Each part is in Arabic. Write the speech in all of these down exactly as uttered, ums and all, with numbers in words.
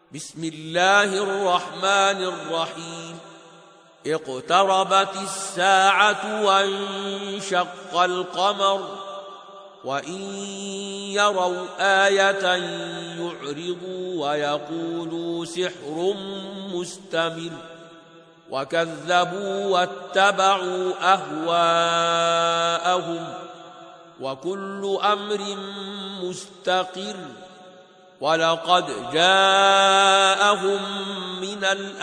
بسم الله الرحمن الرحيم اقتربت الساعة وانشق القمر وإن يروا آية يعرضوا ويقولوا سحر مستمر وكذبوا واتبعوا أهواءهم وكل أمر مستقر ولقد جاءهم من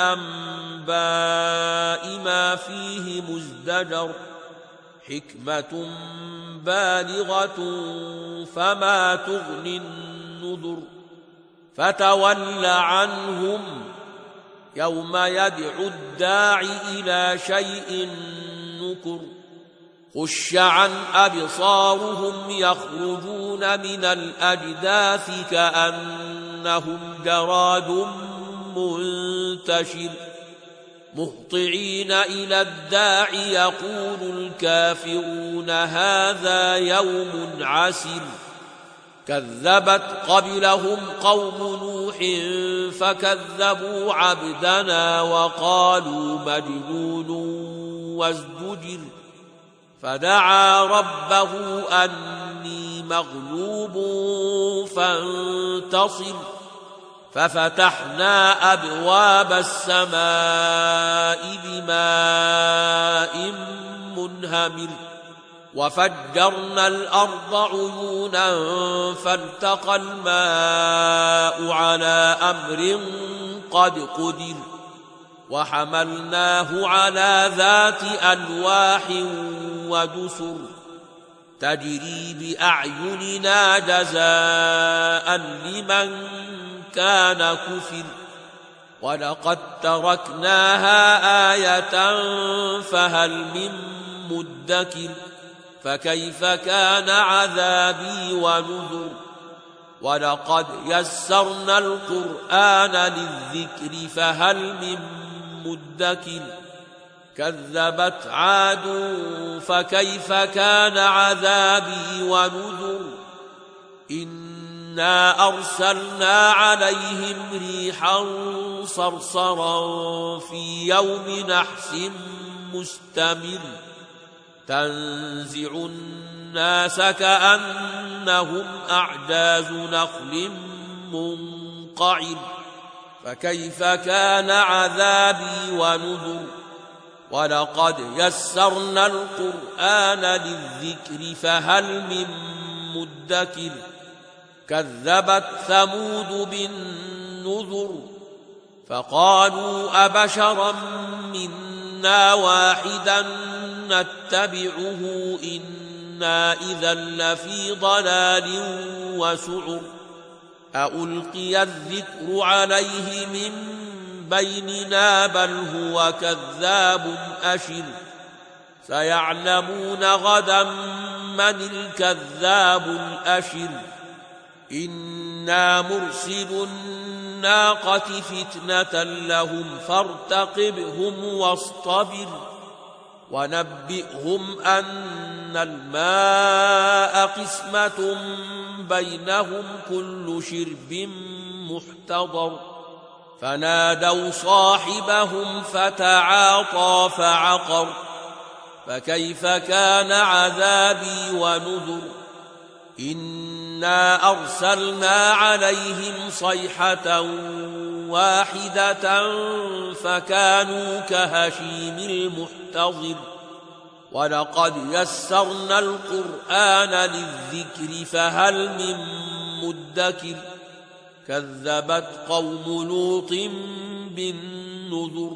الأنباء ما فيه مزدجر حكمة بالغة فما تغني النذر فتول عنهم يوم يدعو الداعي إلى شيء نكر خش عن أبصارهم يخرجون من الأجداث كأنهم جراد منتشر مهطعين إلى الداع يقول الكافرون هذا يوم عسر كذبت قبلهم قوم نوح فكذبوا عبدنا وقالوا مجنون وازدجر فدعا ربه أني مغلوب فانتصر ففتحنا أبواب السماء بماء منهمر وفجرنا الأرض عيونا فالتقى الماء على أمر قد قدر وحملناه على ذات ألواح ودسر تجري بأعيننا جزاء لمن كان كفر ولقد تركناها آية فهل من مدكر فكيف كان عذابي ونذر ولقد يسرنا القرآن للذكر فهل من مدكر كذبت عاد فكيف كان عذابي ونذر إنا أرسلنا عليهم ريحا صرصرا في يوم نحس مستمر تنزع الناس كأنهم أعجاز نخل منقعر فكيف كان عذابي ونذر ولقد يسرنا القرآن للذكر فهل من مدكر كذبت ثمود بالنذر فقالوا أبشرا منا واحدا نتبعه إنا إذا لفي ضلال وسعر ألقي الذكر عليه من بيننا بل هو كذاب أشر سيعلمون غدا من الكذاب الأشر إنا مرسل الناقة فتنة لهم فارتقبهم واصطبر ونبئهم أن الماء قسمة بينهم كل شرب محتضر فنادوا صاحبهم فتعاطى فعقر فكيف كان عذابي ونذر إنا أرسلنا عليهم صيحة واحدة فكانوا كهشيم المحتضر ولقد يسرنا القرآن للذكر فهل من مدكر كذبت قوم لوط بالنذر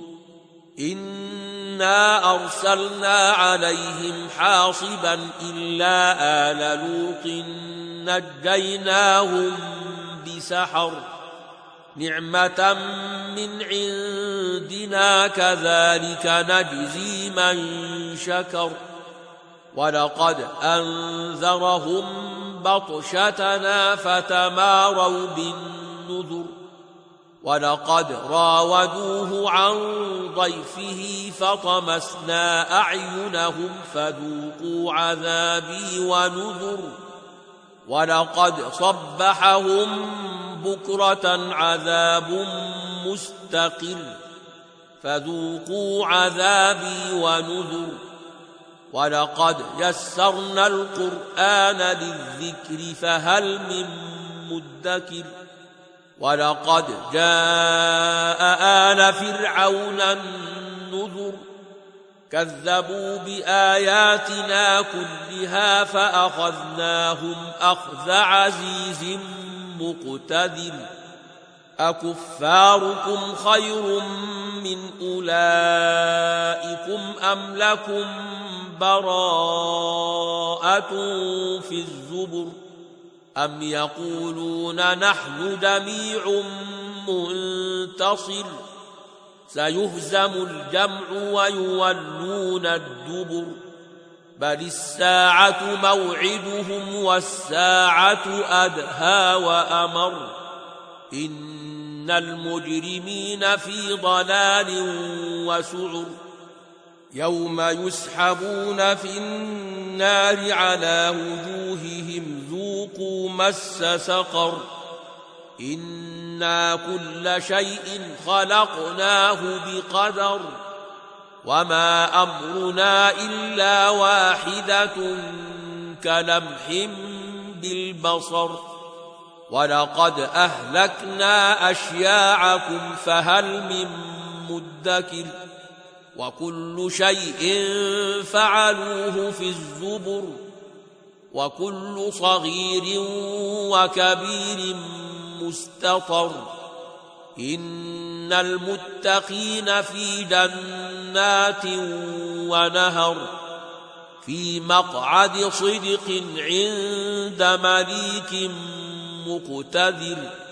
إنا أرسلنا عليهم حاصبا إلا آل لوط نجيناهم بسحر نعمة من عندنا كذلك نجزي من شكر ولقد أنذرهم بطشتنا فتماروا بالنذر ولقد راودوه عن ضيفه فطمسنا أعينهم فذوقوا عذابي ونذر ولقد صبحهم بكرة عذاب مستقر فذوقوا عذابي ونذر ولقد يسرنا القرآن للذكر فهل من مدكر ولقد جاء آل فرعون النذر كذبوا بآياتنا كلها فأخذناهم أخذ عزيز مقتدر أكفاركم خير من أولئكم أم لكم براءة في الزبر أم يقولون نحن جميع منتصر سيهزم الجمع ويولون الدبر بل الساعة موعدهم والساعة أدهى وأمر إن المجرمين في ضلال وسعر يوم يسحبون في النار على وجوههم ذوقوا مس سقر إنا كل شيء خلقناه بقدر وما أمرنا إلا واحدة كلمح بالبصر ولقد أهلكنا أشياعكم فهل من مدكر وكل شيء فعلوه في الزبر وكل صغير وكبير مستطر إن المتقين في جنات ونهر في مقعد صدق عند مليك مقتدر